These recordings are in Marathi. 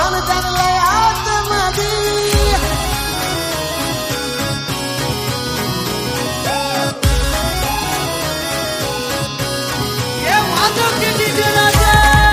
भान त्यांना आतमधी ये वाजव की डीजे राजा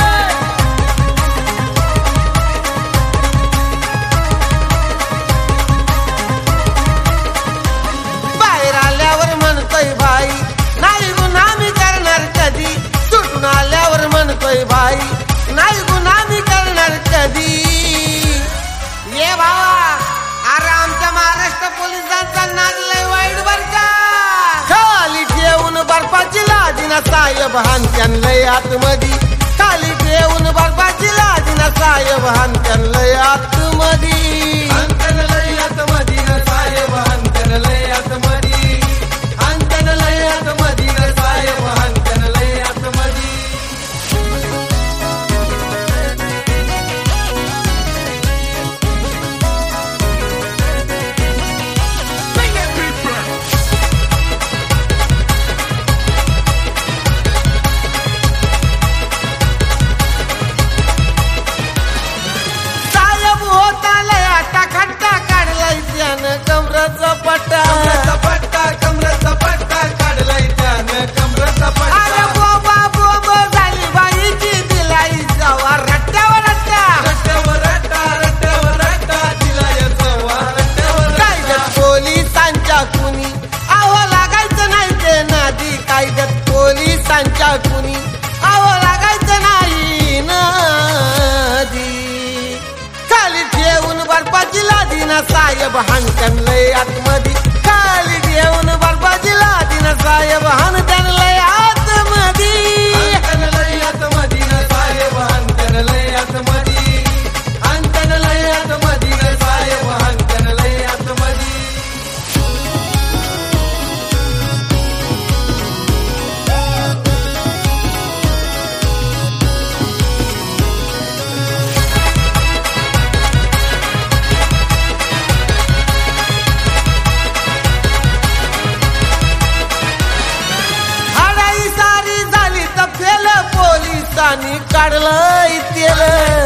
बाहेर आल्यावर म्हणतोय भाई नाही गुन्हा मी करणार कधी सुटून आल्यावर म्हणतोय भाई नाही गुन्हा मी करणार कधी ये भावा अरे आमच्या महाराष्ट्र पोलिसांचा नाद लय वाईट बर का खाली ठेवून बर्फाची लादीना साहेब हानत्यान लय आतमधी खाली ठेवून बर्फाची लादीना साहेब हानत्यान लय आतमधी हानत्यान लय आतमधी न साहेब हानत्यान लय आतमधी हानत्यान लय आतमधी न साहेब हानत्यान लय आतमधी कमराचा पट्टा काढलाय त्यानं कमराचा पट्टा अरे बोबा बोबा झाली बाईची दिलाई जावा रट्ट्यावर रट्टा दिलाय जावा रट्ट्यावर कायद्यात पोलिसांच्या कुणी आहो लागायचं नाही ते नादी कायद्यात पोलिसांच्या कुणी आहो लागायचं नाही नादी खाली ठेवून बर्फाची लादीना साहेब हानत्यान लय आतमधी खाली ठेवून बर्फाची लादीना साहेब हानत्यान लय आतमधी हानत्यान लय आतमधी न साहेब हानत्यान लय आतमधी हानत्यान लय आतमधी न साहेब हानत्यान लय आतमधी पोलिसांनी काढलंय तेल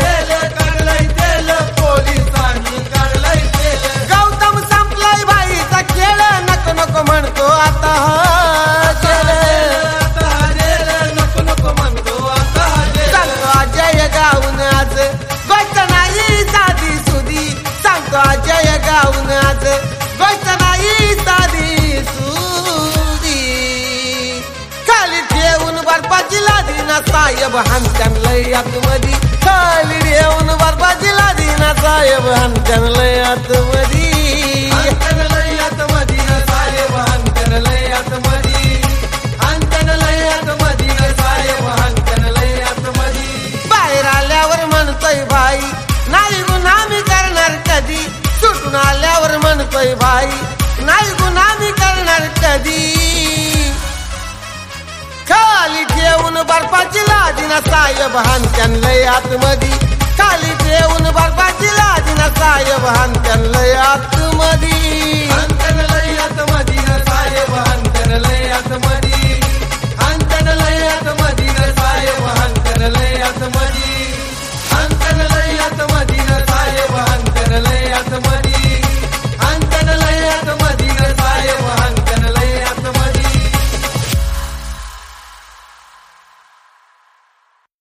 पोलिसांनी काढलंय तेल गौतम संपलाय बाईचा खेळ नको नको म्हणतो आता नको नको म्हणतो आता सांगतो अजय गाऊन आज गोष्ट नाही साधी सुधी सांगतो अजय गाऊन आज गोष्ट नाही साधी सुधी खाली ठेवून बर्फाची लादीना साहेब हानत्यान लय आतमधी खाली ठेवून बर्फाची लादीना साहेब हानत्यान लय आतमधी हानत्यान लय आतमधी न साहेब हानत्यान लय आतमधी हानत्यान लय आतमधी न साहेब हानत्यान लय आतमधी बाहेर आल्यावर म्हणतोय भाई नाही गुन्हा मी करणार कधी सुटून आल्यावर म्हणतोय भाई नाही गुन्हा मी करणार कधी खाली ठेवून बर्फाची लादीना साहेब हानत्यान लय आतमधी खाली ठेवून बर्फाची लादीना साहेब हानत्यान लय आतमधी